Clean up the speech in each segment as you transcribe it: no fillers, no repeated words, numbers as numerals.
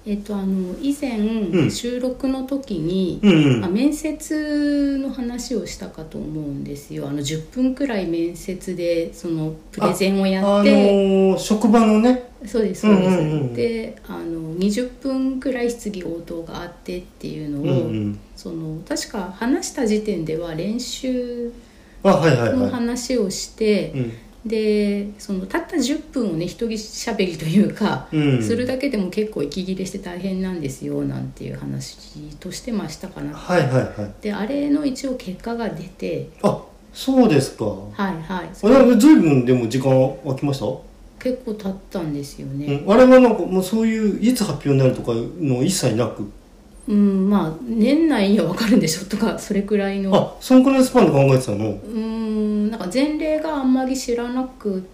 以前収録の時に、面接の話をしたかと思うんですよ。10分くらい面接でそのプレゼンをやって、 職場のね。 そうですそうです、で20分くらい質疑応答があってっていうのを、確か話した時点では練習の話をして、でたった10分をね一人しゃべりというか、するだけでも結構息切れして大変なんですよなんていう話としてましたかな。であれの一応結果が出て。 そうですか。随分でも時間空きました？ 結構経ったんですよね。 あれはなんかもうそういういつ発表になるとかの一切なく、 年内には分かるんでしょとか、それくらいの。 そのくらいのスパンで考えてたの？ なんか前例があんまり知らなくって。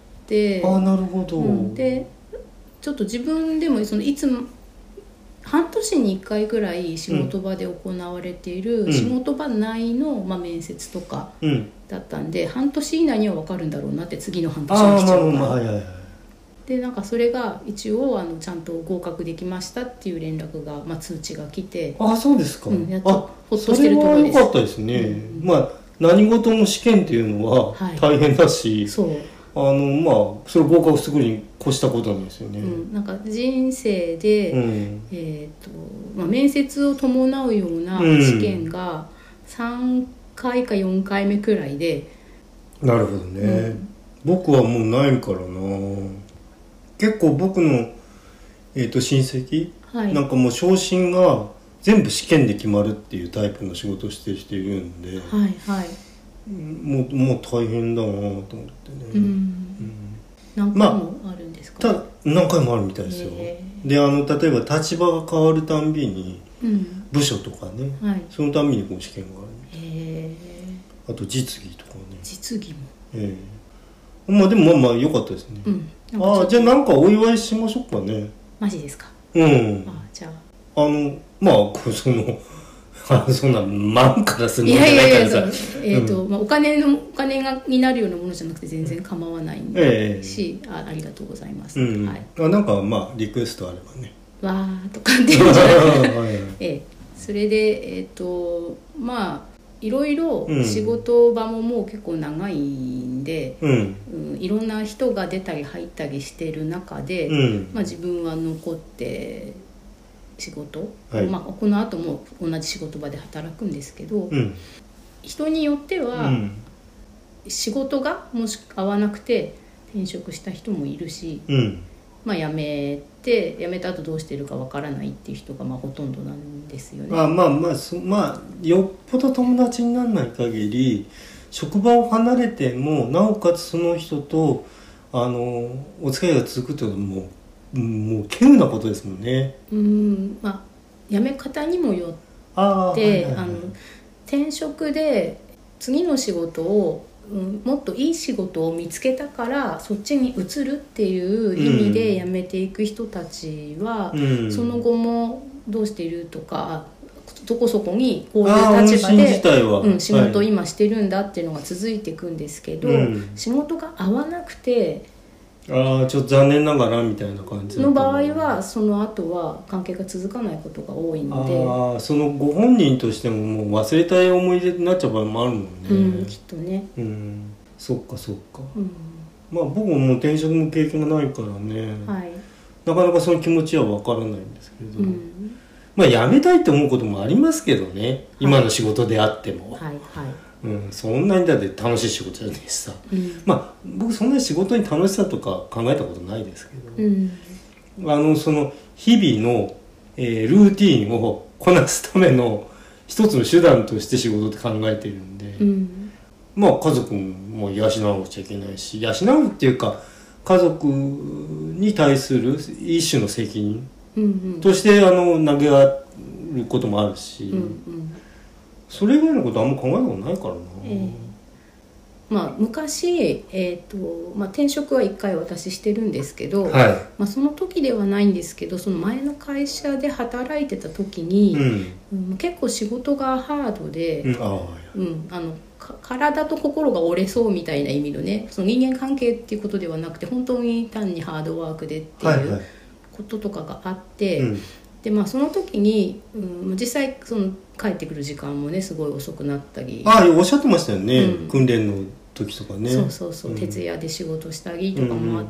なるほど。 でちょっと自分でもいつも半年に1回ぐらい仕事場で行われている仕事場内の、面接とかだったんで、半年以内には分かるんだろうなって、次の半年にしちゃうから。でなんかそれが一応ちゃんと合格できましたっていう連絡が、通知が来て。 そうですか。 やっとほっとしてるところです。 それは良かったですね。何事も試験っていうのは大変だし、それ合格するに越したことなんですよね。 なんか人生で、面接を伴うような試験が3回か4回目くらいで。 なるほどね。僕はもうないからな。結構僕の、親戚、なんかもう昇進が全部試験で決まるっていうタイプの仕事をしてる人いるんで、もう大変だなと思ってね。 何回もあるんですか？ 何回もあるみたいですよ。で例えば立場が変わるたんびに、部署とかね、そのたんびにこう試験があるみたい。あと実技とかね。 実技も。 でも良かったですね。じゃあなんかお祝いしましょうかね。 マジですか？ じゃあそんな万からするもんじゃないからさ。 お金になるようなものじゃなくて全然構わないんでし、ありがとうございます。 なんかリクエストあればね。 わーとかって言うんじゃない。それでいろいろ仕事場ももう結構長いんで、いろんな人が出たり入ったりしてる中で、自分は残って仕事、この後も同じ仕事場で働くんですけど、人によっては仕事がもし合わなくて転職した人もいるし、辞めた後どうしてるかわからないっていう人がほとんどなんですよね。 よっぽど友達にならない限り職場を離れてもなおかつその人とお付き合いが続くというのはもう稀有なことですもんね。 辞め方にもよって、転職で次の仕事をもっといい仕事を見つけたからそっちに移るっていう意味で辞めていく人たちは、その後もどうしているとか、どこそこにこういう立場で仕事を今してるんだっていうのが続いていくんですけど、仕事が合わなくてちょっと残念ながらみたいな感じの場合はその後は関係が続かないことが多いので、 そのご本人としてももう忘れたい思い出になっちゃう場合もあるもんね。 きっとね。 そっか、僕ももう転職の経験がないからね、なかなかその気持ちは分からないんですけど、辞めたいって思うこともありますけどね、今の仕事であっても。そんなにだって楽しい仕事じゃないしさ、僕そんなに仕事に楽しさとか考えたことないですけど、その日々の、ルーティーンをこなすための一つの手段として仕事って考えてるんで、家族も養わなくちゃいけないし、養うっていうか家族に対する一種の責任として投げやることもあるし、それ以外のことあんま考えたことないからな。 昔、転職は1回私してるんですけど、その時ではないんですけど、その前の会社で働いてた時に、結構仕事がハードで、体と心が折れそうみたいな意味のね、その人間関係っていうことではなくて本当に単にハードワークでっていうこととかがあって、 でその時に、実際その帰ってくる時間もねすごい遅くなったり、 おっしゃってましたよね、訓練の時とかね。 そう、徹夜で仕事したりとかもあって、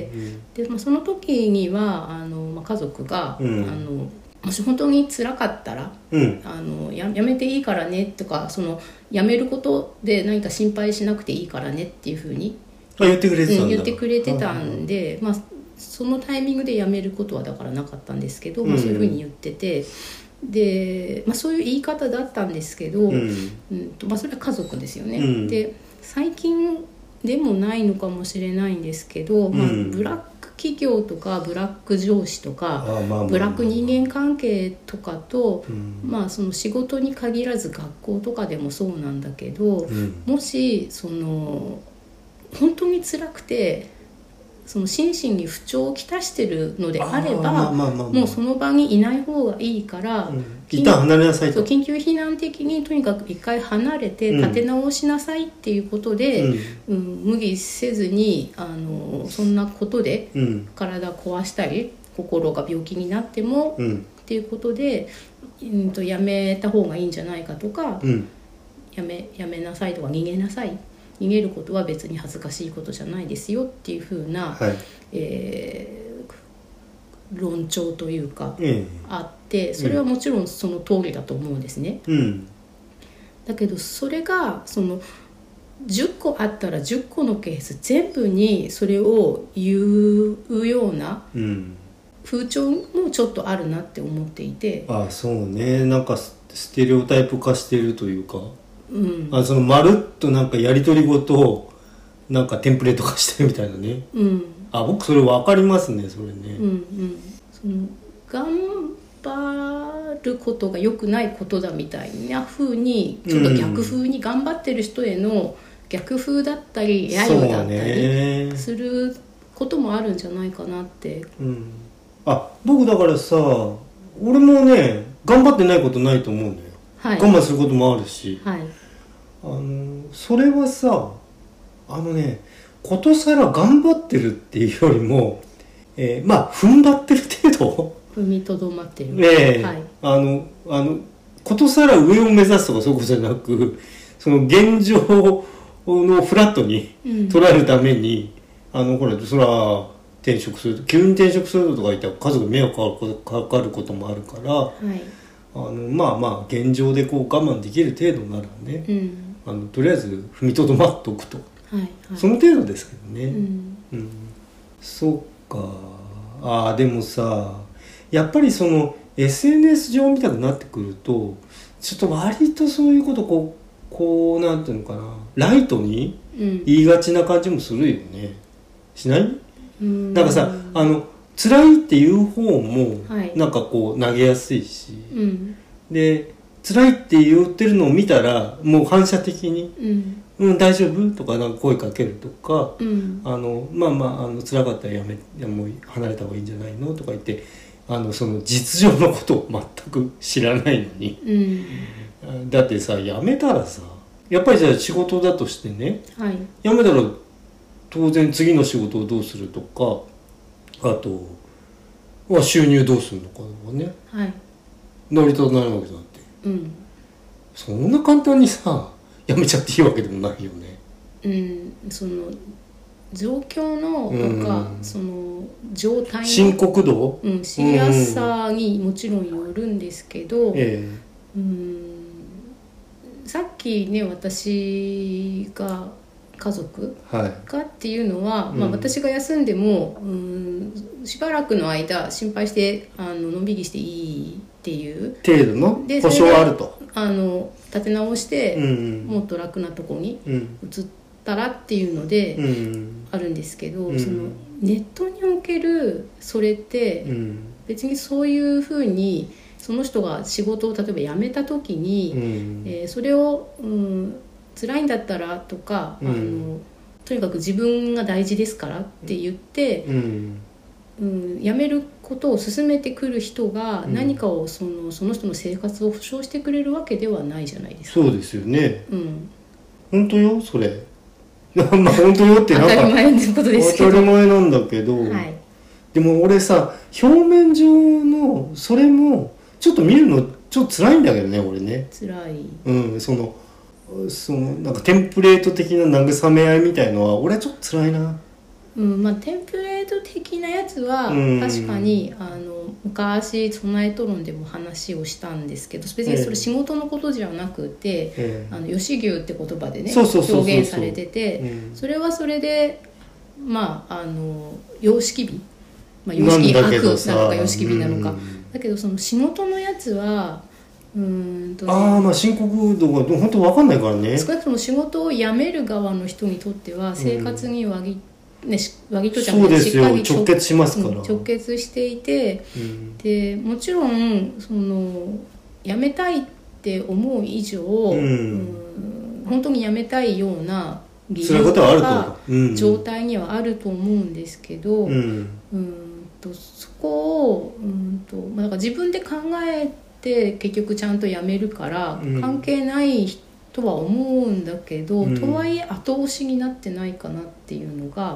でその時には家族が、もし本当に辛かったら、やめていいからねとか、やめることで何か心配しなくていいからねっていうふうに言ってくれてたんだ。 言ってくれてたんで、そのタイミングでやめることはだからなかったんですけど、そういうふうに言ってて、で、そういう言い方だったんですけど、それは家族ですよね。で最近でもないのかもしれないんですけど、ブラック企業とかブラック上司とかブラック人間関係とかと、その仕事に限らず学校とかでもそうなんだけど、もし本当に辛くて心身に不調をきたしてるのであれば、もうその場にいない方がいいから、 一旦離れなさいと。 緊急避難的にとにかく一回離れて立て直しなさいっていうことで、無理せずにそんなことで体壊したり心が病気になっても、っていうことで、やめた方がいいんじゃないかとか、やめなさいとか逃げなさい、逃げることは別に恥ずかしいことじゃないですよっていう風な、論調というか、あって、それはもちろんその通りだと思うんですね。だけどそれが10個あったら10個のケース全部にそれを言うような風潮もちょっとあるなって思っていて、 そうね、なんかステレオタイプ化しているというか、そのまるっとなんかやり取りごとなんかテンプレート化してるみたいなね。僕それ分かりますね、それね。頑張ることが良くないことだみたいな風にちょっと逆風に頑張ってる人への逆風だったり揶揄だったりすることもあるんじゃないかなって。 僕だからさ、俺もね頑張ってないことないと思うんだよ。我慢することもあるし、それはさことさら頑張ってるっていうよりも、踏ん張ってる程度踏みとどまってる、 ことさら上を目指すとかそういうことじゃなく、その現状のフラットに捉えるために、ほらそれは転職すると、急に転職するとか言ったら家族に迷惑かかることもあるから、現状でこう我慢できる程度ならね、とりあえず踏みとどまっておくと、その程度ですけどね。そっか。でもさ、やっぱりその SNS 上見たくなってくると、ちょっと割とそういうことこうなんていうのかな、ライトに言いがちな感じもするよね。しない？なんかさ、辛いっていう方もなんかこう投げやすいし、で辛いって言ってるのを見たらもう反射的に大丈夫とかなんか声かけるとか、辛かったらもう離れた方がいいんじゃないのとか言って、その実情のことを全く知らないのに、だってさ、辞めたらさ、やっぱりじゃあ仕事だとしてね、辞めたら当然次の仕事をどうするとか、あとは収入どうするのかとかね、成り立たないわけだって、そんな簡単にさ辞めちゃっていいわけでもないよね。 その状況のとか、その状態の深刻度、 シリアスさにもちろんよるんですけど、さっきね、私が家族がっていうのは、私が休んでもしばらくの間心配してのんびりしていいっていう程度の保証はあると、 立て直して、もっと楽なとこに移ったらっていうので、あるんですけど、そのネットにおけるそれって、別にそういうふうにその人が仕事を例えば辞めた時に、それを、辛いんだったらとか、とにかく自分が大事ですからって言って、辞めることを勧めてくる人が何かをその人の生活を保障してくれるわけではないじゃないですか。 そうですよね。本当よ、それ。本当よってなんか当たり前のことですけど、 当たり前なんだけど、でも俺さ、表面上のそれもちょっと見るのちょっと辛いんだけどね俺ね。 辛い。 そのなんかテンプレート的な慰め合いみたいのは俺はちょっと辛いな。 まあ、テンプレート的なやつは確かに昔「備えトロン」でも話をしたんですけど、別にそれ仕事のことじゃなくて「吉牛」って言葉でね表現されてて、それはそれでまあ様式美、まあ、様式悪なのか様式美なのかだけど、その仕事のやつはまあ深刻度が本当分かんないからね。 少なくとも仕事を辞める側の人にとっては生活に割とじゃなくてしっかり直結しますから、 直結していて、でもちろんその辞めたいって思う以上、本当に辞めたいような理由とか状態にはあると思うんですけど、そこをだから自分で考えて結局ちゃんと辞めるから関係ないとは思うんだけど、とはいえ後押しになってないかなっていうのが。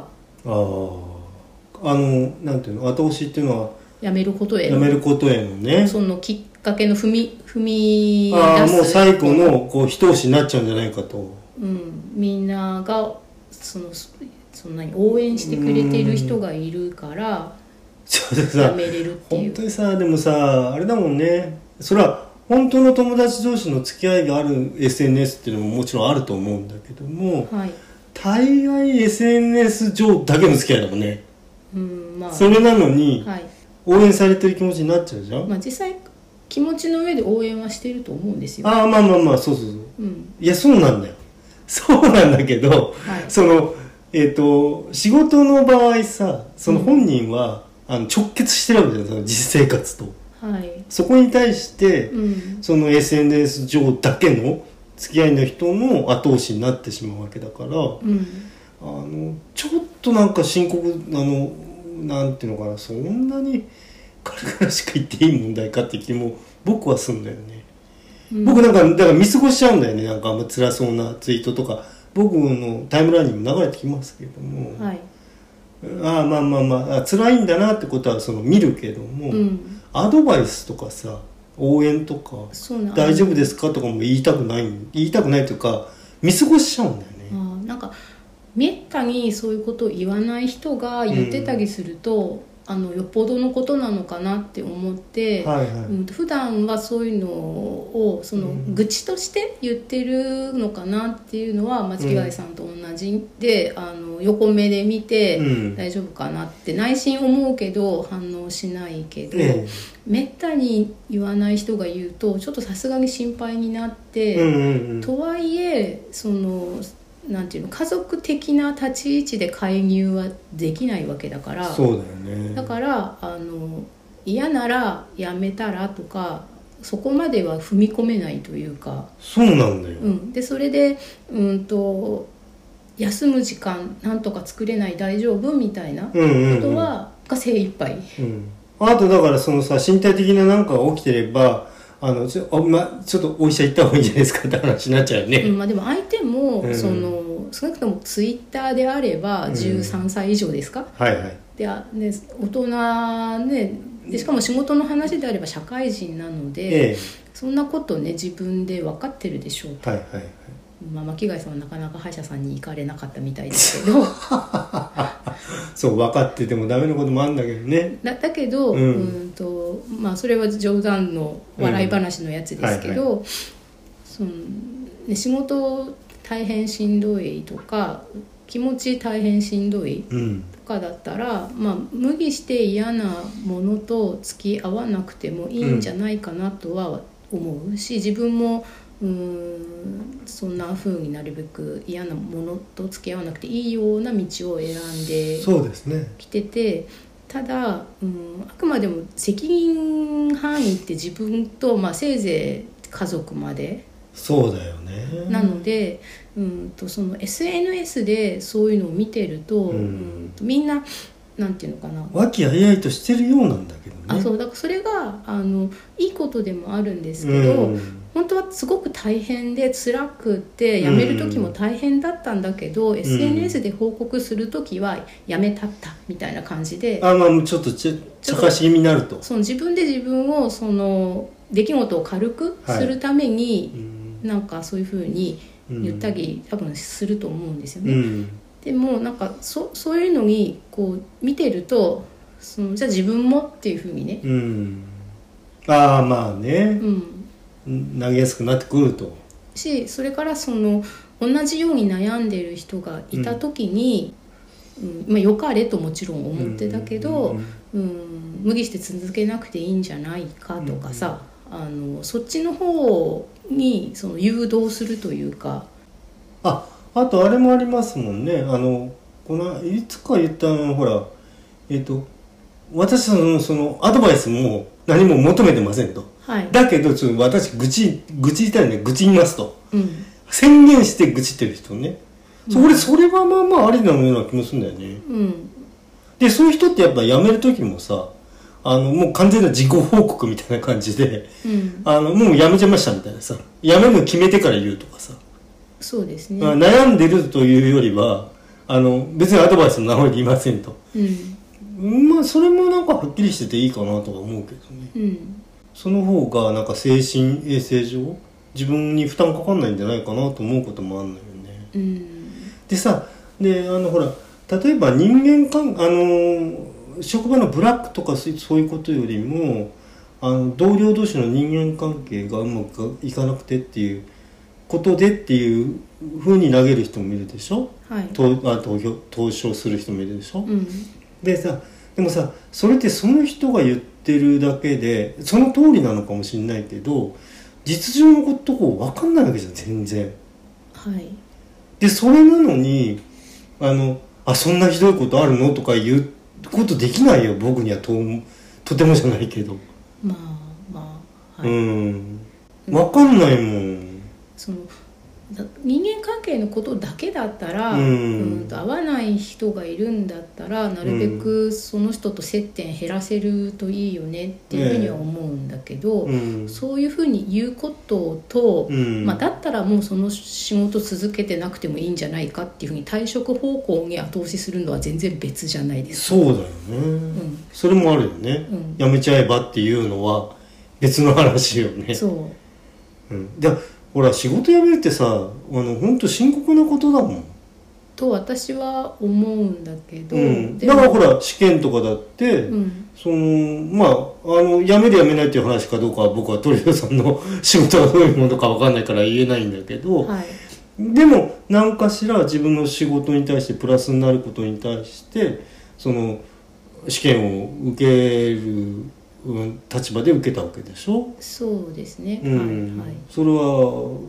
なんていうの、後押しっていうのはやめることへのね、 そのきっかけの踏み出す、 もう最後のこう一押しになっちゃうんじゃないかと、 みんながそんなに応援してくれてる人がいるからやめれるっていう。 本当にさ、でもさあれだもんね、それは本当の友達同士の付き合いがある SNS っていうのももちろんあると思うんだけども、大概 SNS 上だけの付き合いだもんね。それなのに、応援されてる気持ちになっちゃうじゃん。 実際気持ちの上で応援はしてると思うんですよ。 まあそう、いやそうなんだよ。そうなんだけど、その仕事の場合さ、その本人は、直結してるわけじゃないですか、実生活と。そこに対して、その SNS 上だけの付き合いの人の後押しになってしまうわけだから、ちょっとなんか深刻なんていうのかな、そんなに軽々しく言っていい問題かって気も僕はするんだよね。僕なんかだから見過ごしちゃうんだよね。なんかあんま辛そうなツイートとか僕のタイムラインにも流れてきますけども、辛いんだなってことはその見るけども、アドバイスとかさ、応援とか大丈夫ですかとかも言いたくないというか見過ごしちゃうんだよね。 なんかめったにそういうことを言わない人が言ってたりすると、よっぽどのことなのかなって思って、普段はそういうのをその愚痴として言ってるのかなっていうのは松木貝さんと同じで、横目で見て大丈夫かなって内心思うけど反応しないけど、めったに言わない人が言うとちょっとさすがに心配になって、とはいえそのなんていうの、家族的な立ち位置で介入はできないわけだから。 そうだよね。 だから嫌ならやめたらとかそこまでは踏み込めないというか。 そうなんだよ。 でそれで休む時間なんとか作れない大丈夫みたいなことはが精一杯。 あとだからそのさ、身体的ななんかが起きてればちょっとお医者行った方がいいんじゃないですかって話になっちゃうよね。 でも相手も、少なくともツイッターであれば13歳以上ですか、で大人ね、でしかも仕事の話であれば社会人なので、そんなことね自分で分かってるでしょうと。巻貝さんはなかなか歯医者さんに行かれなかったみたいですけどそう分かっててもダメなこともあるんだけどね。 だけど、それは冗談の笑い話のやつですけど、仕事大変しんどいとか気持ち大変しんどいとかだったら、無理して嫌なものと付き合わなくてもいいんじゃないかなとは思うし、自分もそんな風になるべく嫌なものと付き合わなくていいような道を選んできてて、ただ、あくまでも責任範囲って自分と、せいぜい家族まで。 そうだよね。 なので、その SNS でそういうのを見てると、みんななんていうのかな、 和気あいあいとしてるようなんだけどね。 そうだからそれがいいことでもあるんですけど、本当はすごく大変で辛くて辞める時も大変だったんだけど、SNS で報告する時は辞めたったみたいな感じで、 まあちょっと茶化し気味になると、 その自分で自分をその出来事を軽くするために、なんかそういうふうに言ったり多分すると思うんですよね。でもなんかそういうのにこう見てると、じゃあ自分もっていうふうにね、 まあね、投げやすくなってくるとそれからその同じように悩んでる人がいた時に、よかれともちろん思ってたけど、無理して続けなくていいんじゃないかとかさ、そっちの方にその誘導するというか。 あとあれもありますもんね。いつか言ったほら私はそのアドバイスも何も求めてませんと、だけど私愚痴言いたいんで愚痴言いますと、宣言して愚痴ってる人ね、それはまあまあありなような気もするんだよね。でそういう人ってやっぱ辞める時もさ、もう完全な自己報告みたいな感じで、もう辞めちゃいましたみたいなさ、辞めるの決めてから言うとかさ、 そうですね、 悩んでるというよりは別にアドバイスの名前で言いませんと、まあそれもなんかはっきりしてていいかなとは思うけどね、その方がなんか精神衛生上自分に負担かかんないんじゃないかなと思うこともあるのよね。でさ、ほら例えば人間職場のブラックとかそういうことよりも同僚同士の人間関係がうまくいかなくてっていうことでっていう風に投げる人もいるでしょ、投書する人もいるでしょ、でもさ、それってその人が言ってるだけでその通りなのかもしれないけど、実情のこと分かんないわけじゃん全然。でそれなのにそんなひどいことあるのとか言うことできないよ、僕にはとてもじゃないけど。分かんないもん。 その人間関係のことだけだったら、合わない人がいるんだったらなるべくその人と接点減らせるといいよねっていうふうには思うんだけど、そういうふうに言うことと、だったらもうその仕事続けてなくてもいいんじゃないかっていうふうに退職方向に後押しするのは全然別じゃないですか。 そうだよね、それもあるよね、辞めちゃえばっていうのは別の話よね。でほら仕事辞めるってさ本当深刻なことだもんと私は思うんだけど、 だからほら試験とかだって、辞める辞めないっていう話かどうかは僕は鳥羽さんの仕事がどういうものか分かんないから言えないんだけど、でも何かしら自分の仕事に対してプラスになることに対してその試験を受ける立場で受けたわけでしょ。 そうですね、 それは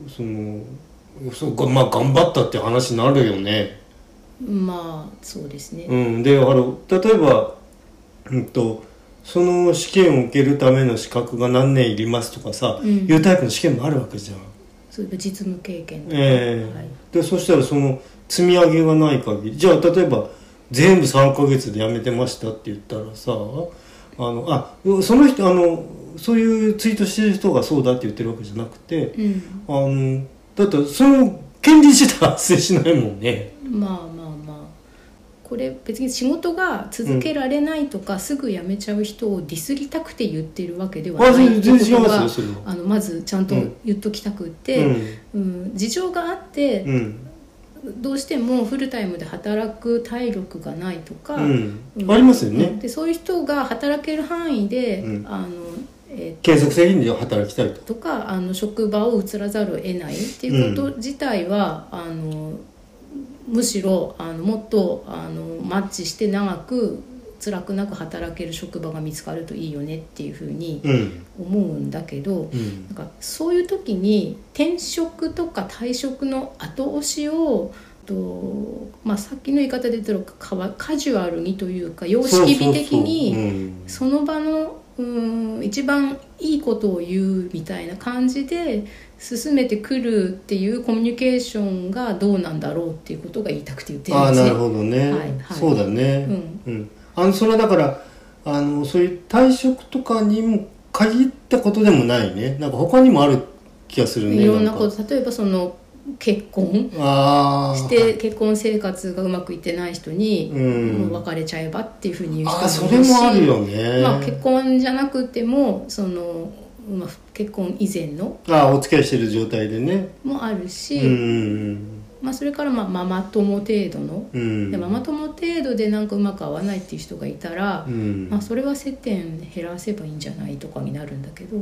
頑張ったって話になるよね。 そうですね。 で例えば、その試験を受けるための資格が何年いりますとかさ、いうタイプの試験もあるわけじゃん。 そういう実務経験とか、 でそしたらその積み上げがない限り、じゃあ例えば全部3ヶ月で辞めてましたって言ったらさ、その人そういうツイートしてる人がそうだって言ってるわけじゃなくて、だってその権利自体発生しないもんね。 これ別に仕事が続けられないとか、すぐ辞めちゃう人をディスりたくて言ってるわけではないってことがまずちゃんと言っときたくって、事情があって、どうしてもフルタイムで働く体力がないとか、ありますよね。 でそういう人が働ける範囲で、 継続責任で働きたいとか職場を移らざるを得ないっていうこと自体は、むしろもっとマッチして長く辛くなく働ける職場が見つかるといいよねっていうふうに思うんだけど、なんかそういう時に転職とか退職の後押しをさっきの言い方で言ったらカジュアルにというか様式美的にその場の一番いいことを言うみたいな感じで進めてくるっていうコミュニケーションがどうなんだろうっていうことが言いたくて言ってるんですね。 なるほどね、そうだね、それはだからそういう退職とかにも限ったことでもないね。なんか他にもある気がするね。 いろんなこと、例えばその結婚して結婚生活がうまくいってない人に、もう別れちゃえばっていうふうに言う人もいるし、 それもあるよね。 まあ、結婚じゃなくてもその、まあ、結婚以前のお付き合いしてる状態でねもあるし、まあ、それからまあママ友程度の、でママ友程度でなんかうまく合わないっていう人がいたら、まあ、それは接点減らせばいいんじゃないとかになるんだけど、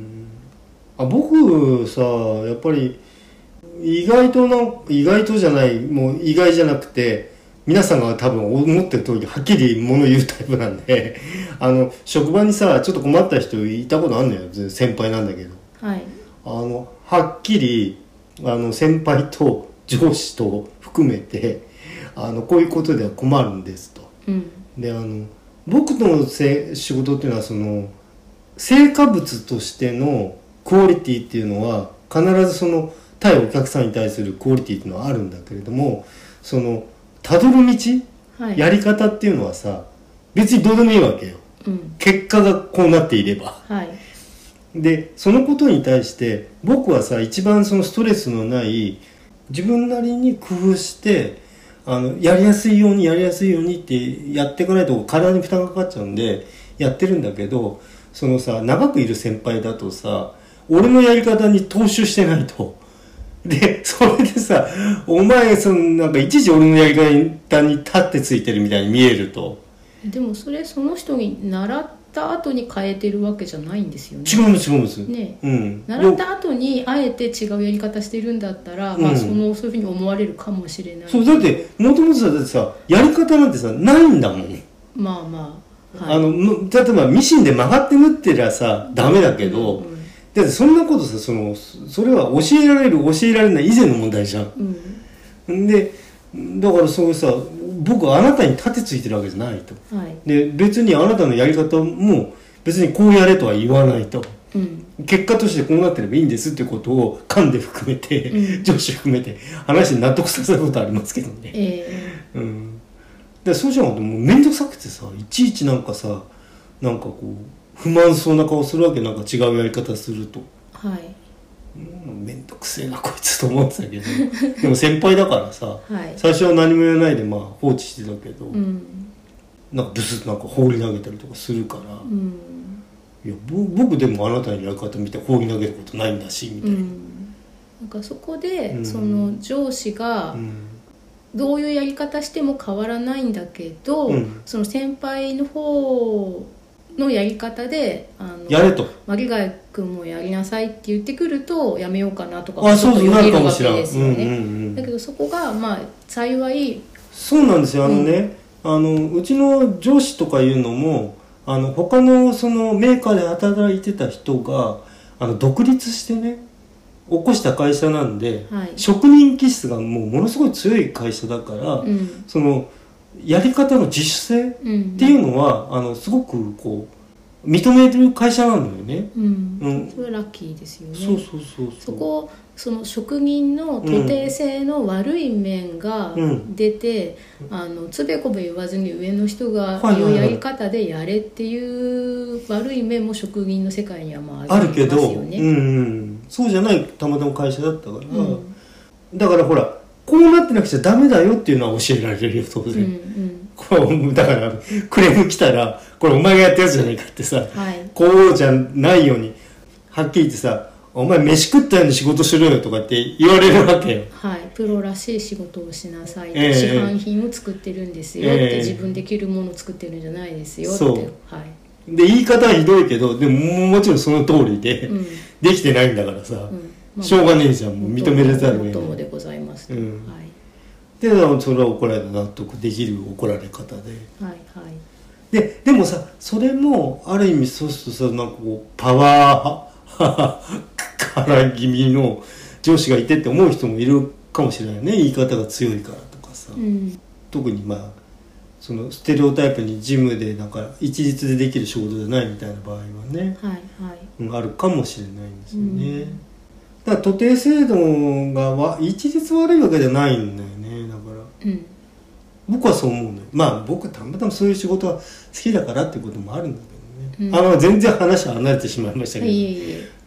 僕さやっぱり意外とじゃない、もう意外じゃなくて、皆さんが多分思ってる通りはっきり物言うタイプなんで職場にさちょっと困った人いたことあるのよ。先輩なんだけど、 はい、 はっきり先輩と上司と含めてこういうことでは困るんですと、で僕の仕事っていうのはその成果物としてのクオリティっていうのは必ずその対お客さんに対するクオリティっていうのはあるんだけれども、そのたどる道、やり方っていうのはさ別にどうでもいいわけよ、結果がこうなっていれば、でそのことに対して僕はさ一番そのストレスのない自分なりに工夫してやりやすいようにってやっていかないと体に負担がかかっちゃうんでやってるんだけど、そのさ長くいる先輩だとさ俺のやり方に踏襲してないと、でそれでさお前なんかいちいち俺のやり方に立ってついてるみたいに見えると、 でもその人に習った後に変えてるわけじゃないんですよね。 違うんですね、習った後にあえて違うやり方してるんだったら、まあそういうふうに思われるかもしれない。 そうだってもともとだってさやり方なんてさないんだもん。 まあまあ、例えばミシンで曲がって縫ってりゃさダメだけど、だってそんなことさそれは教えられない以前の問題じゃん、でだからそうさ僕はあなたに立てついてるわけじゃないと、で別にあなたのやり方も別にこうやれとは言わないと、結果としてこうなってればいいんですっていうことを官で含めて、上司含めて話して納得させたことありますけどね、でそうじゃなくてもう面倒くさくてさいちいちなんかさなんかこう不満そうな顔するわけ、なんか違うやり方すると、面倒くせえなこいつと思ってたけどでも先輩だからさ、最初は何も言わないでまあ放置してたけど、なんかブスッとなんか放り投げたりとかするから、いや僕でもあなたのやり方見て放り投げることないんだしみたいな、 なんかそこで、その上司が、どういうやり方しても変わらないんだけど、その先輩の方のやり方でやれと巻貝君もやりなさいって言ってくるとやめようかなとかちょっとよぎるわけですよね。だけどそこがまあ幸いそうなんですよ。うちの上司とかいうのも他のそのメーカーで働いてた人が独立してね起こした会社なんで、職人気質がものすごい強い会社だから、そのやり方の自主性っていうのは、すごくこう認める会社なんだよね。 それはラッキーですよね。 そこその職人の徒弟性の悪い面が出て、つべこべ言わずに上の人が言うやり方でやれっていう悪い面も職人の世界にはまあありますよね。 そうじゃないたまたま会社だったから、だからほらこうなってなくちゃダメだよっていうのは教えられるよ当然、これだからクレーム来たらこれお前がやったやつじゃないかってさ、こうじゃないようにはっきり言ってさお前飯食ったように仕事しろよとかって言われるわけよ。 プロらしい仕事をしなさい、市販品を作ってるんですよって、自分で着るものを作ってるんじゃないですよって。 で言い方はひどいけどでももちろんその通りで、できてないんだからさ、しょうがねえじゃん、もう認められざるを得ない。 友でございます。 でそれは怒られた納得できる怒られ方で、でもさそれもある意味そうするとさなんかこうパワーから気味の上司がいてって思う人もいるかもしれないね、言い方が強いからとかさ、特にまあそのステレオタイプにジムでなんか一律でできる仕事じゃないみたいな場合はね、あるかもしれないんですよね。だから徒弟制度が一律悪いわけじゃないんだよね。だから、僕はそう思うのよ。まあ僕はたまたまそういう仕事が好きだからっていうこともあるんだけどね、全然話は離れてしまいましたけど、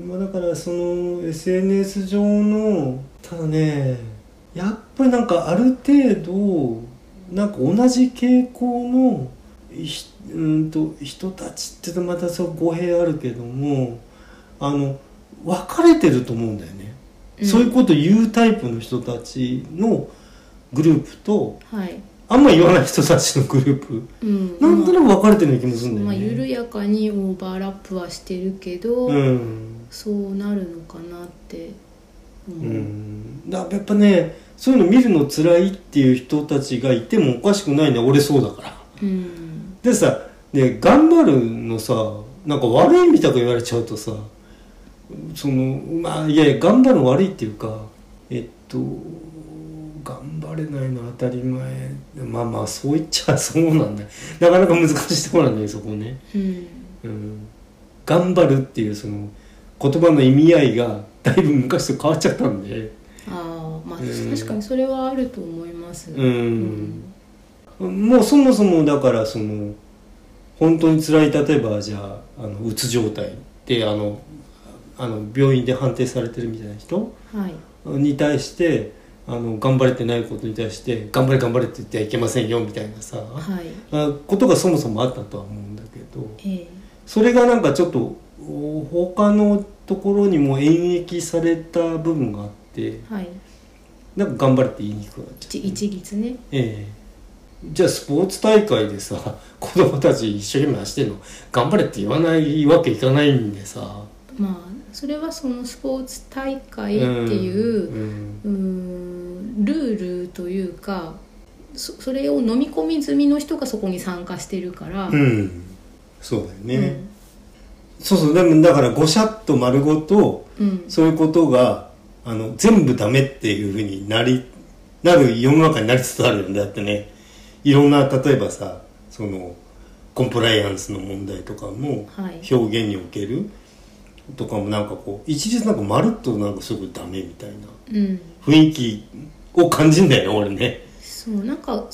だからその SNS 上のただねやっぱりなんかある程度なんか同じ傾向の人たちってまたそう語弊あるけども分かれてると思うんだよね、そういうこと言うタイプの人たちのグループと、はい、あんま言わない人たちのグループ、なんとなく分かれてる気もするんだよね、 緩やかにオーバーラップはしてるけど、そうなるのかなってだからやっぱねそういうの見るの辛いっていう人たちがいてもおかしくないね。俺そうだから、でさ、ね、頑張るのさなんか悪いみたく言われちゃうとさいやいや頑張るの悪いっていうか頑張れないのは当たり前。まあそう言っちゃそうなんだよ。なかなか難しいところなんだよそこね、頑張るっていうその言葉の意味合いがだいぶ昔と変わっちゃったんで、 確かにそれはあると思います。 もうそもそもだから本当に辛い例えばじゃあうつ状態で病院で判定されてるみたいな人、に対して頑張れてないことに対して頑張れ頑張れって言ってはいけませんよみたいなさ、ことがそもそもあったとは思うんだけど、それがなんかちょっと他のところにも演繹された部分があって、なんか頑張れって言いにくくなっちゃう。 一律ね。 じゃあスポーツ大会でさ子供たち一生懸命走ってるの頑張れって言わないわけいかないんでさ、 それはそのスポーツ大会っていうルールというかそれを飲み込み済みの人がそこに参加してるから、 そうだよね、そうでもだからごしゃっと丸ごと、そういうことが全部ダメっていうふうになる世の中になりつつあるんだってね。いろんな例えばさコンプライアンスの問題とかも、表現におけるとかもなんかこう一律なんかまるっとなんかすごいダメみたいな雰囲気を感じるんだよね俺ね。 そうなんか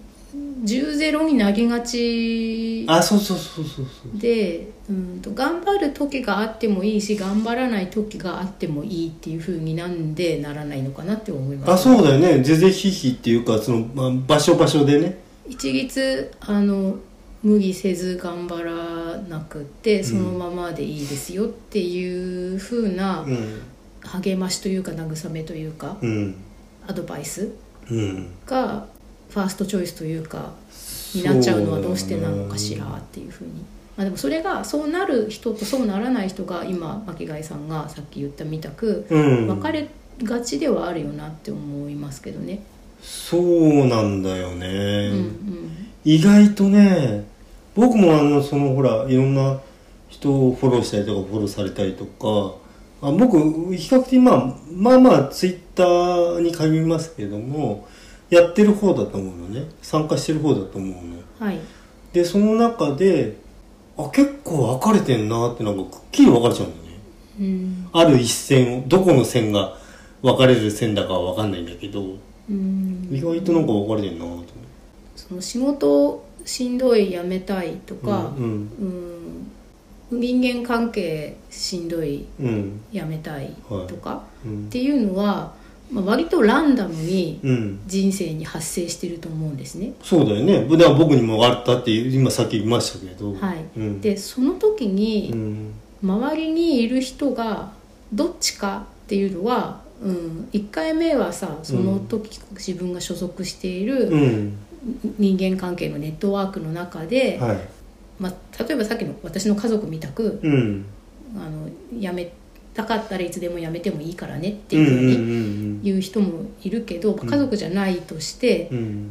10-0になりがちそうで、頑張る時があってもいいし頑張らない時があってもいいっていう風になんでならないのかなって思います、 そうだよね。是々非々っていうか場所でね一律無理せず頑張らなくてそのままでいいですよっていう風な励ましというか慰めというか、アドバイスがファーストチョイスというかになっちゃうのはどうしてなのかしらっていう風に、でもそれがそうなる人とそうならない人が今巻貝さんがさっき言ったみたく、分かれがちではあるよなって思いますけどね。 そうなんだよね、意外とね僕もほらいろんな人をフォローしたりとかフォローされたりとか僕比較的まあツイッターに限りますけどもやってる方だと思うのね。参加してる方だと思うの、でその中で結構分かれてんなってなんかくっきり分かれちゃうんだよね、ある一線をどこの線が分かれる線だかは分かんないんだけど、意外となんか分かれてんなと思って。 その仕事しんどい辞めたいとか、人間関係しんどい辞めたいとか、っていうのは割とランダムに人生に発生してると思うんですね、 そうだよね。だから僕にもあったって今さっき言いましたけど、 でその時に、周りにいる人がどっちかっていうのは、1回目はさその時自分が所属している人間関係のネットワークの中で、例えばさっきの私の家族みたく、辞めたかったらいつでも辞めてもいいからねっていうふうに言う人もいるけど、家族じゃないとして、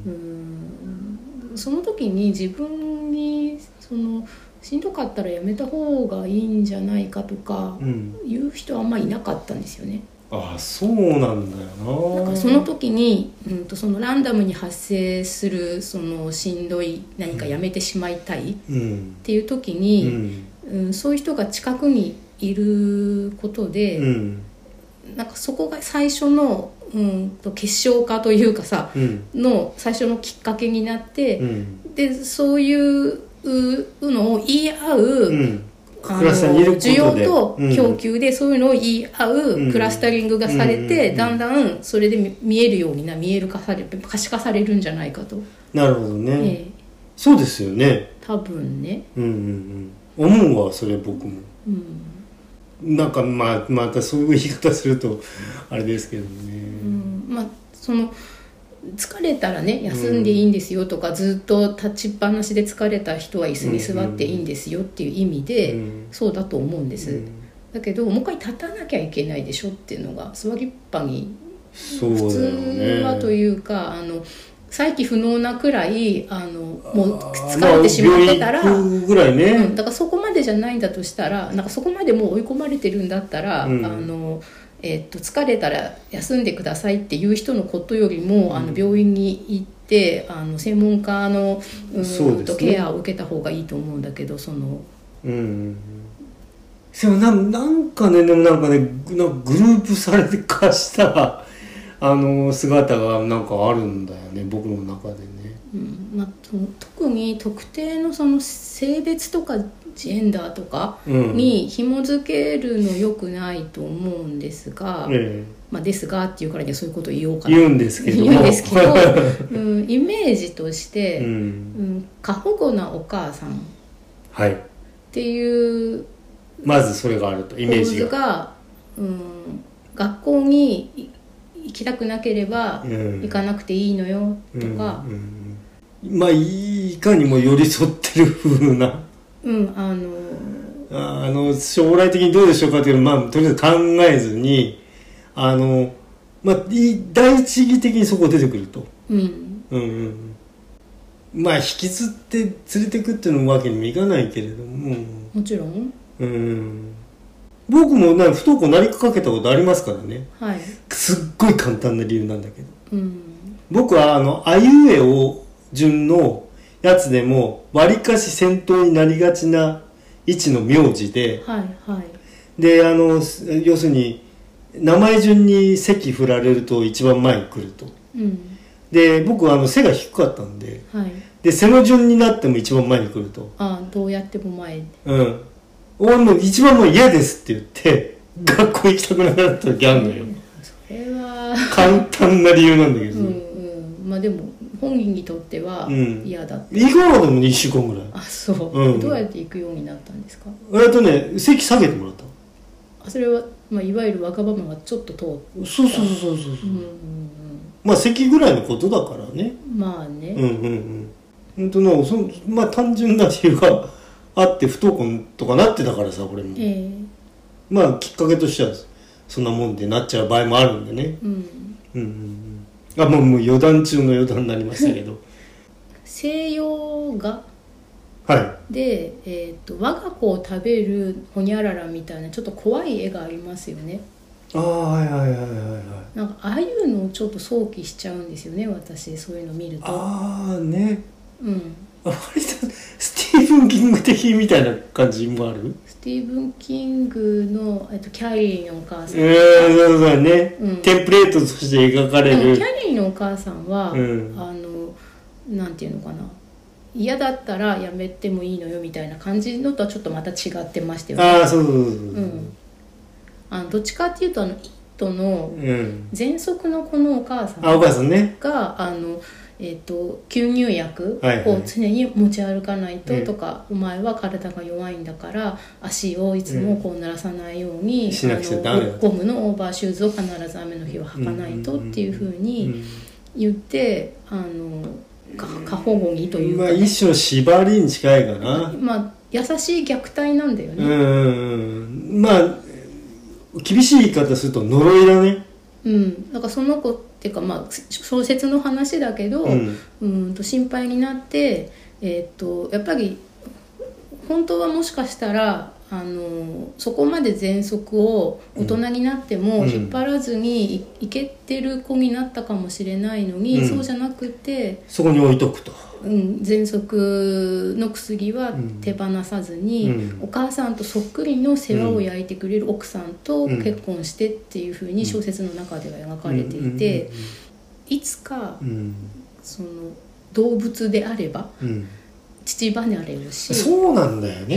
その時に自分にしんどかったら辞めた方がいいんじゃないかとか言う人はあんまりいなかったんですよね。 そうなんだよな。 なんかその時に、そのランダムに発生するしんどい何かやめてしまいたいっていう時に、そういう人が近くにいることで、なんかそこが最初の、結晶化というかさ、の最初のきっかけになって、でそういうのを言い合う、 需要と供給でそういうのを言い合うクラスタリングがされて、だんだんそれで見えるように見える化可視化されるんじゃないかと。 なるほどね、そうですよね、 多分ね、 思うわそれ僕も、なんかまたそういう言い方するとあれですけどね、 その疲れたらね休んでいいんですよとか、ずっと立ちっぱなしで疲れた人は椅子に座っていいんですよっていう意味で、そうだと思うんです、だけどもう一回立たなきゃいけないでしょっていうのが座りっぱに普通はというか、再起不能なくらいもう疲れてしまってたら、 ぐらいね、 だからそこまでじゃないんだとしたら、なんかそこまでもう追い込まれてるんだったら、疲れたら休んでくださいっていう人のことよりも病院に行って専門家のケアを受けた方がいいと思うんだけど、そのなんかねグループされて化した姿がなんかあるんだよね、僕の中でね。 特に特定のその性別とかジェンダーとかに紐付けるの良くないと思うんですが、ですがっていうからにはそういうことを言おうかな言うんですけど、イメージとして、過保護なお母さんっていうまずそれがあるとイメージが、 学校に行きたくなければ行かなくていいのよとか、 いかにも寄り添ってる風な、将来的にどうでしょうかっていうのをとりあえず考えずに第一義的にそこ出てくると、引きずって連れてくっていうわけにもいかないけれども、 もちろん、 僕も不登校なりかけたことありますからね、すっごい簡単な理由なんだけど、僕はあいうえお順のやつでもわりかし先頭になりがちな位置の名字で、で要するに名前順に席振られると一番前に来ると、で僕は背が低かったんで、で背の順になっても一番前に来ると、 どうやっても前、 俺も一番もう嫌ですって言って学校行きたくなくなった時あるのよ、 それは簡単な理由なんだけど、 でも本人にとっては嫌だって、 行かなかったもんね、1週間ぐらい。 そう、どうやって行くようになったんですか？ 席下げてもらった。 それは、いわゆる若葉マがちょっと通った。 そう席ぐらいのことだからね。単純な理由があって不登校とかなってたからさ、俺も、きっかけとしてはそんなもんでなっちゃう場合もあるんでね。もう余談中の余談になりましたけど西洋画で、我が子を食べるホニャララみたいなちょっと怖い絵がありますよね。なんかああいうのをちょっと想起しちゃうんですよね、私そういうの見ると。 割とスティーブン・キング的みたいな感じもある。 スティーブン・キングの、キャリーのお母さん、 そうね、テンプレートとして描かれる。 キャリーのお母さんは、なんていうのかな、嫌だったらやめてもいいのよみたいな感じのとはちょっとまた違ってましたよね。どっちかっていうとイットの喘息の子のお母さんが、吸入薬を常に持ち歩かないととか、お前は体が弱いんだから足をいつもこう鳴らさないように、ゴムのオーバーシューズを必ず雨の日は履かないとっていうふうに言って、過保護にというか、 一種の縛りに近いかな。 優しい虐待なんだよね。 厳しい言い方すると呪いだね。 なんかその子っていうか、小説の話だけど、心配になって、やっぱり本当はもしかしたらそこまで喘息を大人になっても引っ張らずにいけてる子になったかもしれないのに、そうじゃなくてそこに置いとくと、 喘息の薬は手放さずに、お母さんとそっくりの世話を焼いてくれる奥さんと結婚してっていうふうに小説の中では描かれていて、いつかその動物であれば父離れをし、 そうなんだよね。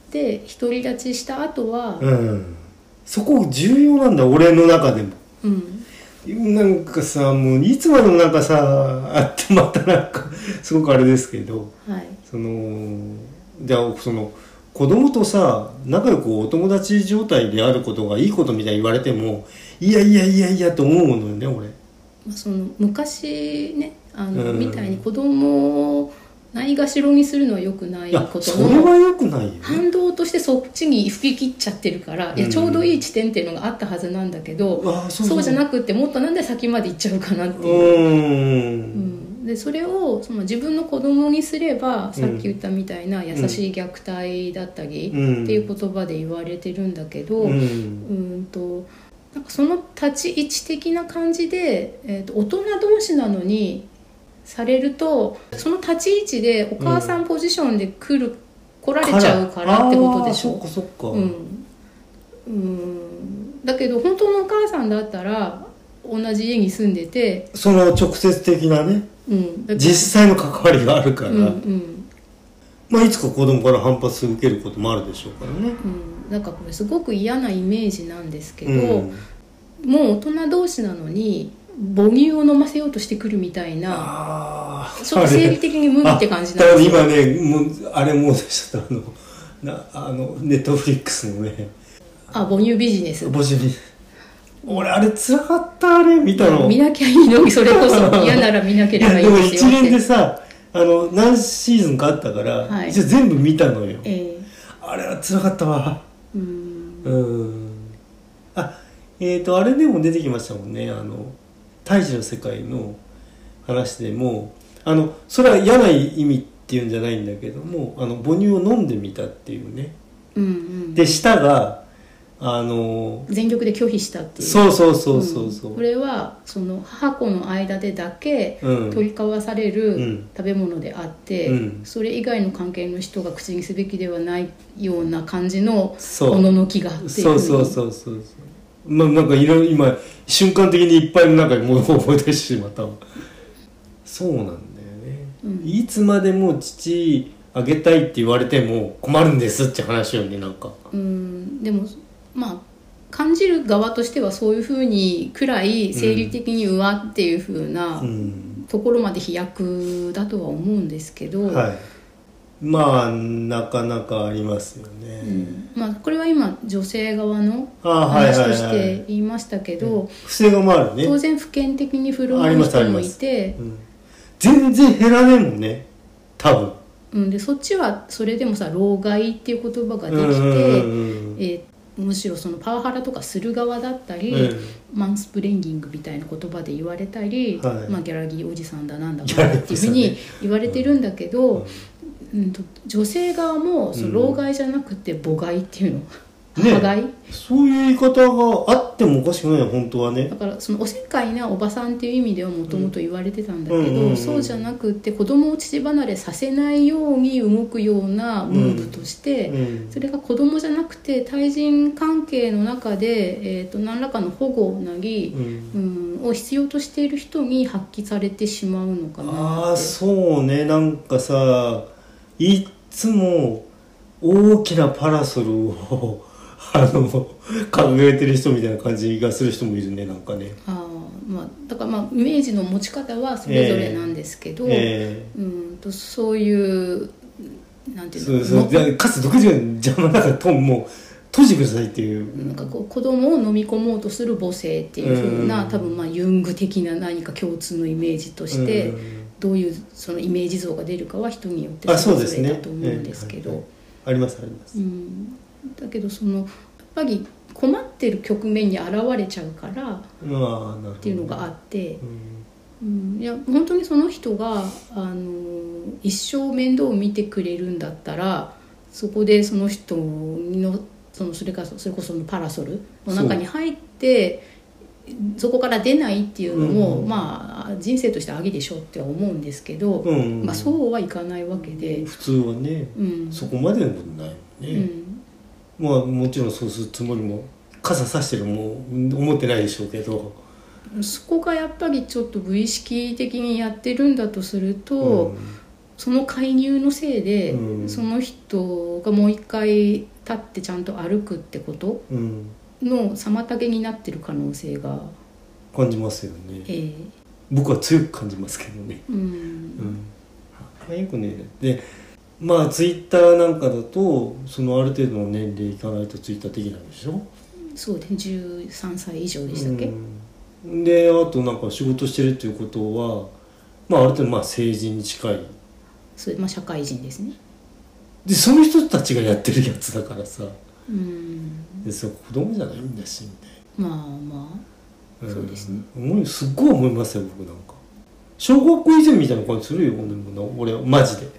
で独り立ちした後は、 そこ重要なんだ、俺の中でも。なんかさ、もういつまでもなんかさあってまたなんかすごくあれですけど、じゃあその子供とさ仲良くお友達状態であることがいいことみたいに言われても、いやいやいやいやと思うのよね、俺。 その昔ねみたいに子供をないがしろにするのは良くないことの、 それは良くないよね。 反動としてそっちに吹き切っちゃってるから、いやちょうどいい地点っていうのがあったはずなんだけど、そうじゃなくってもっとなんで先まで行っちゃうかなっていう。でそれをその自分の子供にすれば、さっき言ったみたいな優しい虐待だったりっていう言葉で言われてるんだけど、なんかその立ち位置的な感じで、大人同士なのにされると、その立ち位置でお母さんポジションで来られちゃうからってことでしょ。 そっかそっか。 だけど本当のお母さんだったら同じ家に住んでて、 その直接的なね、実際の関わりがあるから、まあいつか子供から反発を受けることもあるでしょうからね。 だからこれすごく嫌なイメージなんですけど、もう大人同士なのに母乳を飲ませようとしてくるみたいな、ちょっと生理的に無理って感じなんですよ。 今ね、もうあれもうでしたネットフリックスのね、 母乳ビジネス。 俺あれ辛かった、あれ見たの。 見なきゃいいのに、それこそ嫌なら見なければいいですよって。 でも一連でさ何シーズンかあったから、一応全部見たのよ。あれは辛かったわ。あれでも出てきましたもんね、胎児の世界の話でも、それは嫌な意味っていうんじゃないんだけども、母乳を飲んでみたっていうね、で舌が全力で拒否したっていう。 そうこれはその母子の間でだけ取り交わされる食べ物であって、それ以外の関係の人が口にすべきではないような感じのおののきがあって、 そうなんか今瞬間的にいっぱいの中にものを覚えてしまった。そうなんだよね、いつまでも父あげたいって言われても困るんですって話よね、なんか。でもまあ感じる側としてはそういうふうにくらい生理的にうわっていうふうなところまで飛躍だとは思うんですけど、 まあなかなかありますよね。 まあこれは今女性側の話として言いましたけど、 不正がもあるね。 当然普遍的に振る舞う人もいて、 全然減らねえもんね、多分。 でそっちはそれでもさ、老害っていう言葉ができて、むしろそのパワハラとかする側だったり、マンスプレンギングみたいな言葉で言われたり、ギャラギーおじさんだなんだかっていうふうに言われてるんだけど、女性側もその老害じゃなくて母害っていうの、母害、 そういう言い方があってもおかしくないよ、本当はね。 だからそのおせっかいなおばさんっていう意味ではもともと言われてたんだけど、そうじゃなくって子供を乳離れさせないように動くようなムーブとして、それが子供じゃなくて対人関係の中で、何らかの保護なり、を必要としている人に発揮されてしまうのかなって。 そうね、なんかさ、いつも大きなパラソルを掲げてる人みたいな感じがする人もいるね、なんかね。 だからイメージの持ち方はそれぞれなんですけど、そういうなんていうの、 かつ独自が邪魔だからもう閉じてくださいっていう、 なんかこう子供を飲み込もうとする母性っていうふうな、多分ユング的な何か共通のイメージとして、どういうそのイメージ像が出るかは人によってそれぞれだと思うんですけど、 ありますあります。 だけどそのやっぱり困ってる局面に現れちゃうからっていうのがあって、いや本当にその人が一生面倒を見てくれるんだったら、そこでその人のそれこそそのパラソルの中に入ってそこから出ないっていうのも、人生としてありでしょって思うんですけど、そうはいかないわけで、 普通はね、そこまでのことないね。もちろんそうするつもりも傘さしてるも思ってないでしょうけど、 そこがやっぱりちょっと無意識的にやってるんだとすると、 その介入のせいで、その人がもう一回立ってちゃんと歩くってことの妨げになってる可能性が感じますよね、僕は強く感じますけどね。よくね、でまあツイッターなんかだとそのある程度の年齢いかないとツイッターできないでしょ。 そうですね、13歳以上でしたっけ。 であとなんか仕事してるっていうことは、まあ、ある程度まあ成人に近い、 そう、まあ、社会人ですね。 でその人たちがやってるやつだからさ、でそ子供じゃないんだしみたいな。まあまあ、そうですね。 すっごい思いますよ僕なんか。小学校以前みたいな感じするよ俺マジで。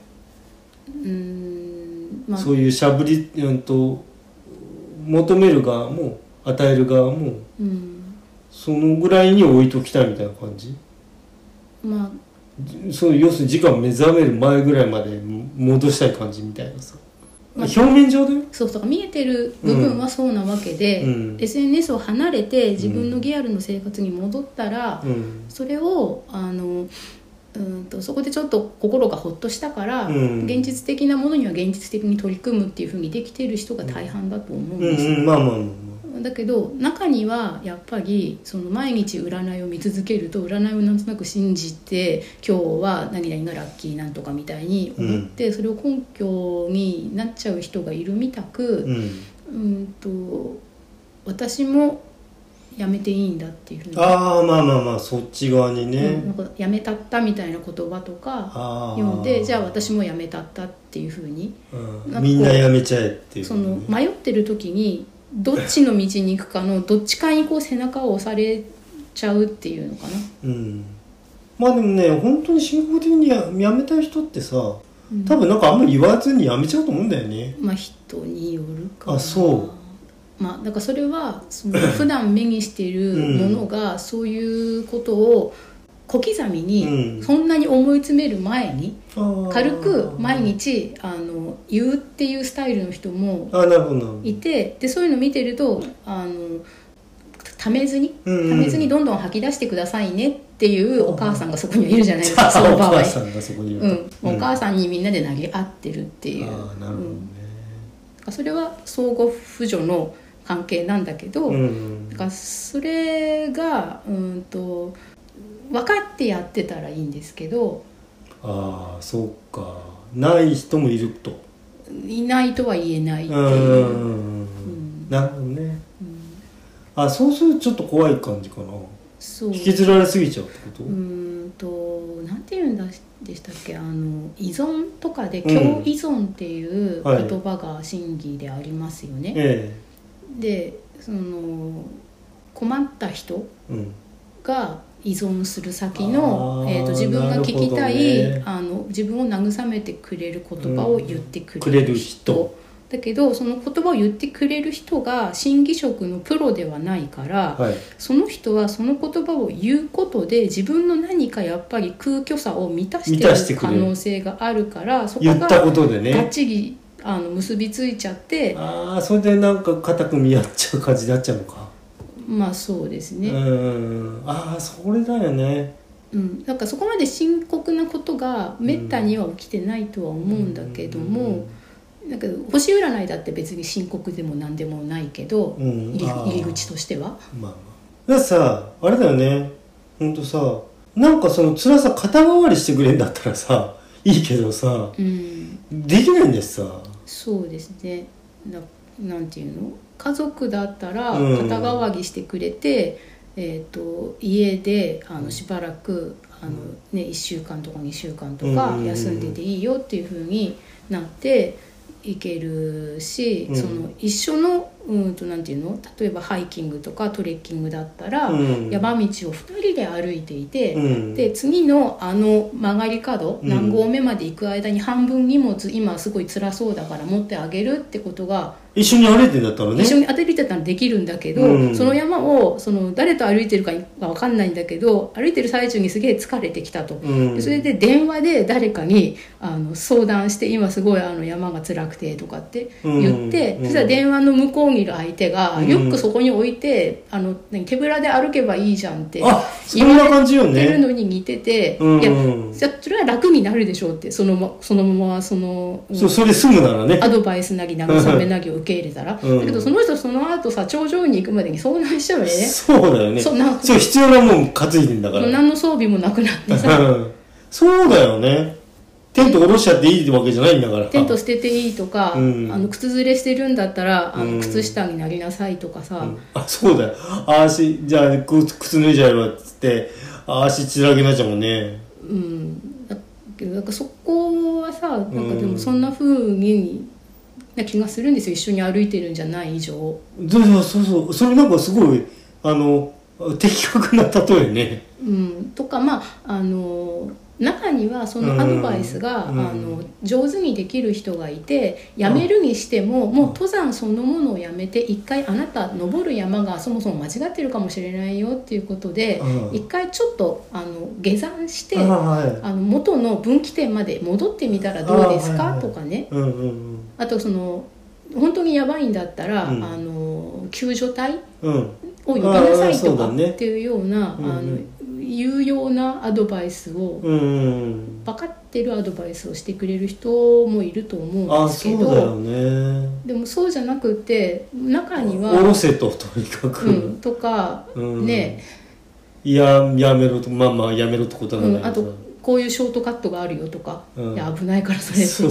まあ、そういうしゃぶり求める側も与える側も、そのぐらいに置いときたいみたいな感じ。 まあそう要するに時間目覚める前ぐらいまで戻したい感じみたいなさ、まあ、表面上でそう見えてる部分はそうなわけで、SNS を離れて自分のリアルの生活に戻ったら、それをそこでちょっと心がほっとしたから、現実的なものには現実的に取り組むっていうふうにできている人が大半だと思うんですよ。だけど中にはやっぱりその毎日占いを見続けると占いをなんとなく信じて今日は何々がラッキーなんとかみたいに思って、それを根拠になっちゃう人がいるみたく、私もやめていいんだっていうふうに、 まあそっち側にね、 なんかやめたったみたいな言葉とか読んで、じゃあ私もやめたったっていうふうに、 みんなやめちゃえっていう、 その迷ってる時にどっちの道に行くかのどっちかにこう背中を押されちゃうっていうのかな。 まあでもね本当に深刻的にやめたい人ってさ、多分なんかあんまり言わずにやめちゃうと思うんだよね。 まあ人によるかな。まあだからそれはその普段目にしているものがそういうことを小刻みにそんなに思い詰める前に軽く毎日言うっていうスタイルの人もいて、でそういうの見てるとためずにどんどん吐き出してくださいねっていうお母さんがそこにはいるじゃないですか。その場合お母さんがそこにいる、お母さんにみんなで投げ合ってるっていう。それは相互扶助の関係なんだけど、だからそれが分かってやってたらいいんですけど、 そうか、ない人もいると、 いないとは言えないっていう、 なるほどね、そうするとちょっと怖い感じかな。引きずられすぎちゃうってこと？ なんていうんでしたっけ、依存とかで共依存っていう言葉が真偽でありますよね。でその困った人が依存する先の、自分が聞きたい、自分を慰めてくれる言葉を言ってくれる人、だけどその言葉を言ってくれる人が心理職のプロではないから、その人はその言葉を言うことで自分の何かやっぱり空虚さを満たしている可能性があるから、そこが言ったことでねがっちり結びついちゃって、 それでなんか固く見合っちゃう感じになっちゃうのか。 まあそうですね。 それだよね。 なんかそこまで深刻なことがめったには起きてないとは思うんだけども、なんか星占いだって別に深刻でも何でもないけど、入り口としては。 だからさ、あれだよね。ほんとさ、なんかその辛さ肩代わりしてくれんだったらさいいけどさ、できないんですさ。 そうですね。なんていうの、家族だったら肩代わりしてくれて、家でしばらく1週間とか2週間とか休んでていいよっていう風になっていけるし、その一緒のなんていうの、例えばハイキングとかトレッキングだったら、山道を2人で歩いていて、で次の曲がり角、何合目まで行く間に半分荷物今すごい辛そうだから持ってあげるってことが一緒に歩いてんだったらね、 一緒に歩いてたらできるんだけど、その山を誰と歩いてるかが分かんないんだけど、歩いてる最中にすげえ疲れてきたと、でそれで電話で誰かに相談して、今すごい山が辛くてとかって言って、そしたら電話の向こうににいる相手が、よくそこに置いて手ぶらで歩けばいいじゃんって言われてるのに似てて、いやじゃそれは楽になるでしょうって、そのままそれ済むならね、 アドバイスなぎ慰めなぎを受け入れたら、だけどその人その後さ頂上に行くまでに遭難しちゃうよね。 そうだよね。そう必要なもん担いでんだから、 何の装備もなくなってさそうだよね。テント下ろしちゃっていいってわけじゃないんだから。 テント捨てていいとか、靴ずれしてるんだったら靴下になりなさいとかさ、 そうだよ。じゃあ靴脱いじゃえばっつって足血だらけになっちゃうもんね。 だけどなんかそこはさ、なんかでもそんな風にな気がするんですよ、一緒に歩いてるんじゃない以上。 そうそれなんかすごい的確な例えね。 とか中にはそのアドバイスが、上手にできる人がいて、やめるにしても、もう登山そのものをやめて一回あなた登る山がそもそも間違ってるかもしれないよっていうことで、一回ちょっと下山して、元の分岐点まで戻ってみたらどうですかとかね。あと本当にやばいんだったら、救助隊を呼びなさいとかっていうような有用なアドバイスを、分かってるアドバイスをしてくれる人もいると思うんですけど、 そうだよね。 でもそうじゃなくて、中には下ろせとにかく、 とか、ね、 やめろと、やめろってことなんだけど、 あとこういうショートカットがあるよとか、いや危ないからそれそう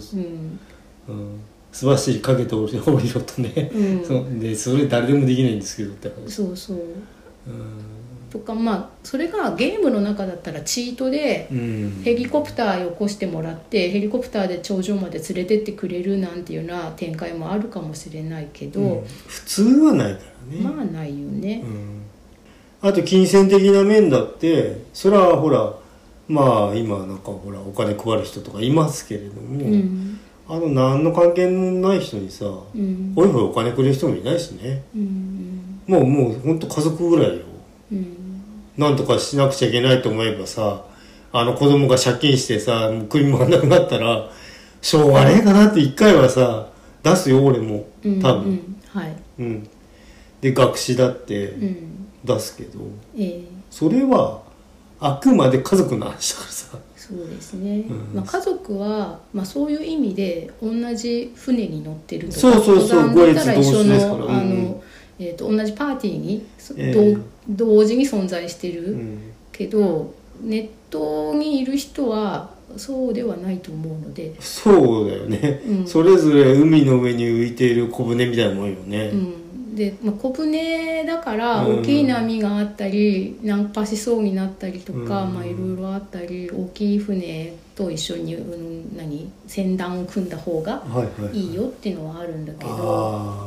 素走りかけて降りろとね、でそれ誰でもできないんですけどって話。そうとか、それがゲームの中だったらチートでヘリコプターを起こしてもらって、ヘリコプターで頂上まで連れてってくれるなんていうような展開もあるかもしれないけど、 普通はないからね。 ないよね。 あと金銭的な面だって、それはほら今なんかほらお金配る人とかいますけれども、何の関係のない人にさ、ほいほいお金くれる人もいないしね。もう本当家族ぐらいよ。なんとかしなくちゃいけないと思えばさ、子供が借金してさ、もう首もなくなったらしょうがねえかなって一回はさ出すよ、俺も多分。で学資だって出すけど、それはあくまで家族の話だからさ。 そうですね、家族は、そういう意味で同じ船に乗ってるとか、 ご越同士ですから、 同じパーティーに、同時に存在してる、けどネットにいる人はそうではないと思うので。 そうだよね、それぞれ海の上に浮いている小舟みたいなもんよね。 で小舟だから大きい波があったり、ナンパしそうになったりとか、いろいろあったり、大きい船と一緒に、船団を組んだ方がいいよっていうのはあるんだけど、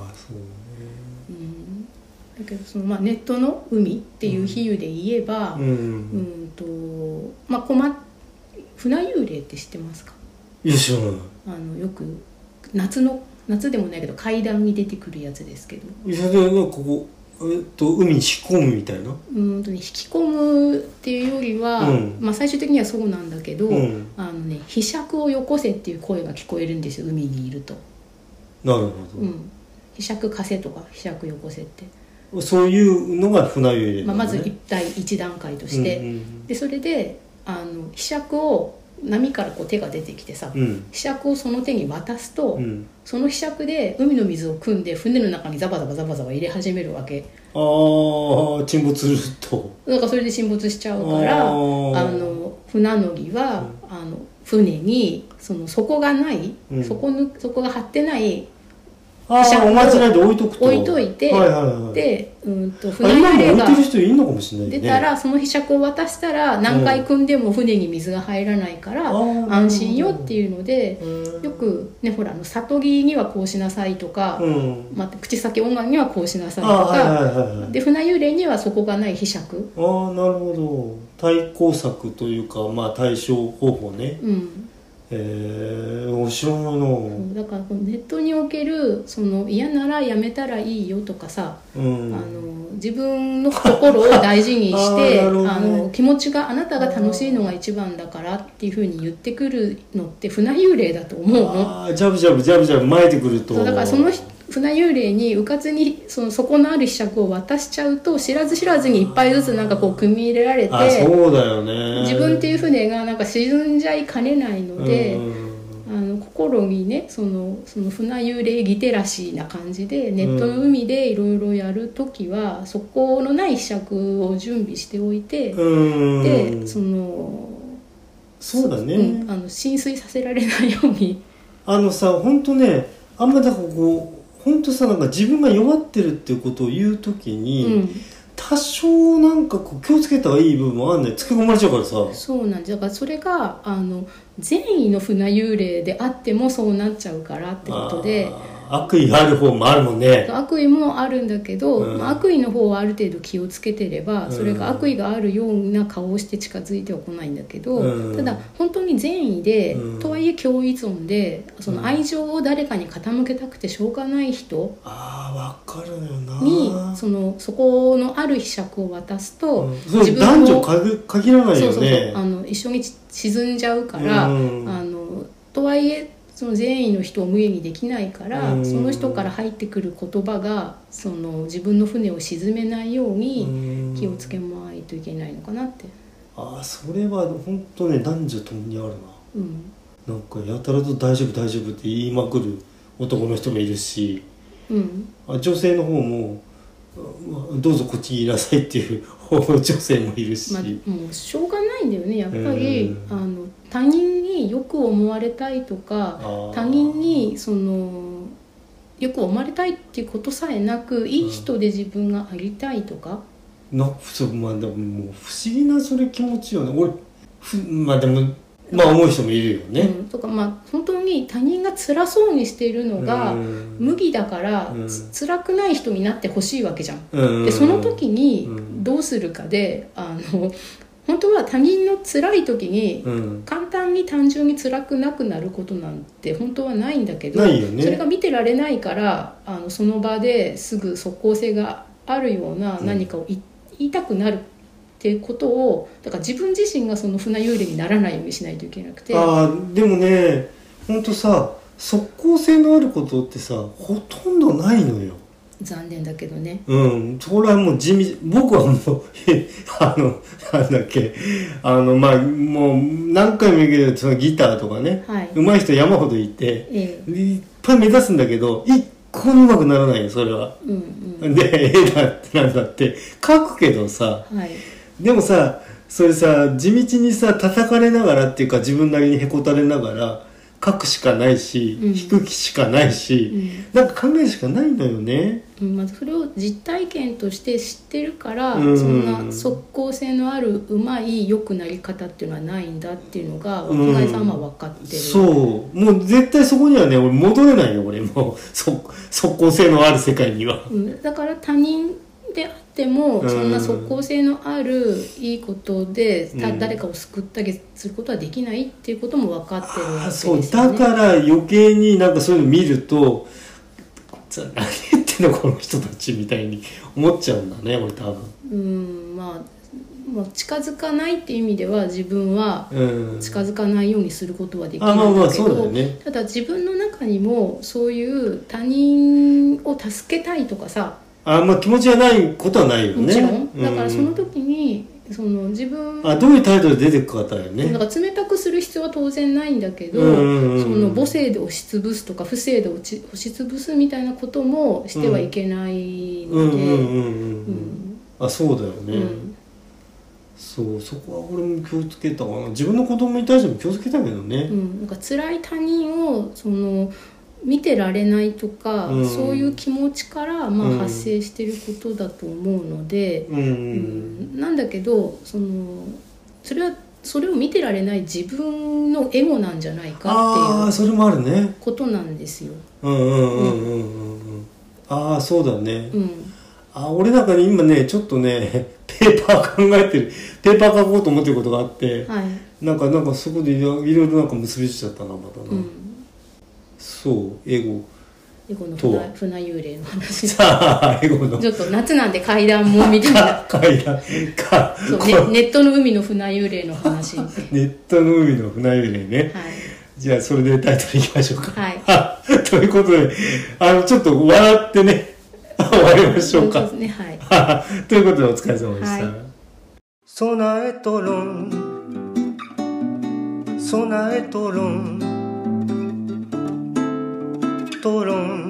だけどネットの海っていう比喩で言えば、船幽霊って知ってますか？ いや知らない。 よく夏でもないけど階段に出てくるやつですけど、 いやなんか海に引き込むみたいな、 引き込むっていうよりは、最終的にはそうなんだけど、ひしゃくをよこせっていう声が聞こえるんですよ、海にいると。 なるほど。 ひしゃく貸せとかひしゃくよこせって、 そういうのが船揺れ、 まず一段階として、でそれでひしゃくを波から手が出てきてさ、ひしゃくをその手に渡すと、そのひしゃくで海の水を汲んで船の中にザバザバ入れ始めるわけ。 沈没すると、 だからそれで沈没しちゃうから、船乗りは船に底がない、底が張ってないおまじないで置いとくと、 置いといて、で船揺れが出たら、そのひしゃくを渡したら何回汲んでも船に水が入らないから安心よっていうので、よくね、ほら悟りにはこうしなさいとか、口先音楽にはこうしなさいとかで、船幽霊には底がないひしゃく。 なるほど。対抗策というか、対処方法ね。お知らないな。 だからネットにおける嫌ならやめたらいいよとかさ、自分の心を大事にして気持ちが、あなたが楽しいのが一番だからっていうふうに言ってくるのって船幽霊だと思うの。 ジャブジャブ巻いてくると、 だからその船幽霊にうかつにそこのある柄杓を渡しちゃうと、知らず知らずにいっぱいずつなんかこう組み入れられて、 そうだよね、 自分っていう船がなんか沈んじゃいかねないので、心にねその船幽霊リテラシーな感じでネットの海でいろいろやるときは、そこのない柄杓を準備しておいて、でそうだね、 浸水させられないようにさ、本当ね、あんまだからこう本当さ、なんか自分が弱ってるっていうことを言うときに、多少なんかこう気をつけた方がいい部分もあんねん、つけ込まれちゃうからさ。そうなんです。だからそれが善意の船幽霊であってもそうなっちゃうからってことで、 悪意がある方もあるもんね。 悪意もあるんだけど、悪意の方はある程度気をつけてれば、それが悪意があるような顔をして近づいてはこないんだけど、ただ本当に善意で、とはいえ共依存でその愛情を誰かに傾けたくてしょうがない人にそこのある柄杓を渡すと、 自分男女限らないよね。 一緒に沈んじゃうから、とはいえその善意の人を無縁にできないから、その人から入ってくる言葉が自分の船を沈めないように気をつけないといけないのかなって。 それは本当ね、男女ともにあるな、なんかやたらと大丈夫大丈夫って言いまくる男の人もいるし、女性の方もどうぞこっちにいなさいっていう女性もいるし、 もうしょうがないんだよね、やっぱり他人によく思われたいとか、他人によく思われたいっていうことさえなく、いい人で自分がありたいとか、 でももう不思議なそれ気持ちよね。でも思う人もいるよね。 とか本当に他人が辛そうにしているのが無義だから、辛くない人になってほしいわけじゃん。でその時にどうするかで、本当は他人の辛い時に簡単に単純に辛くなくなることなんて本当はないんだけど、それが見てられないからその場ですぐ即効性があるような何かを言いたくなるっていうことを、だから自分自身がその船幽霊にならないようにしないといけなくて。 でもね、本当さ、即効性のあることってさ、ほとんどないのよ。 残念だけどね。 それはもう僕はもうなんだっけ、もう何回も言うけど、そのギターとかね、上手い人山ほどいて、いっぱい目指すんだけど、一個も上手くならないよ、それは。で、絵だってなんだって書くけどさ、でもさ、それさ、地道にさ叩かれながらっていうか、自分なりにへこたれながら書くしかないし、弾く気しかないし、なんか考えるしかないんだよね。 それを実体験として知ってるから、そんな即効性のあるうまい良くなり方っていうのはないんだっていうのが若林さんは分かってる。 もう絶対そこにはね、俺戻れないよ、俺も即効性のある世界には。 だから他人であっても、そんな即効性のあるいいことで誰かを救ったりすることはできないっていうことも分かってるわけですよね。 だから余計になんかそういうの見ると、何言ってんのこの人たちみたいに思っちゃうんだね、俺多分。 もう近づかないっていう意味では自分は近づかないようにすることはできないんだけど、ただ自分の中にもそういう他人を助けたいとかさ、 気持ちがないことはないよね。 もちろん。だからその時に自分どういう態度で出てくかだよね。 だから冷たくする必要は当然ないんだけど、母性で押しつぶすとか不正で押しつぶすみたいなこともしてはいけないので。 そうだよね。そこは俺も気をつけたかな。自分の子供に対しても気をつけたけどね。 なんか辛い他人を見てられないとか、そういう気持ちから発生していることだと思うので、なんだけどそれを見てられない自分のエゴなんじゃないかっていうそれもあるね、 ことなんですよ。 そうだね。俺なんかね、今ねちょっとねペーパー書こうと思ってることがあって、なんかそこでいろいろなんか結びついちゃったな、またな。エゴの船幽霊の話。 エゴのちょっと夏なんで怪談もみたいな怪談かネットの海の船幽霊の話。 ネットの海の船幽霊ね。じゃあそれでタイトルいきましょうか。 ということでちょっと笑ってね終わりましょうか。 そうですね、はい。 ということでお疲れ様でした。 はい、 備えとろん備えとろんとろん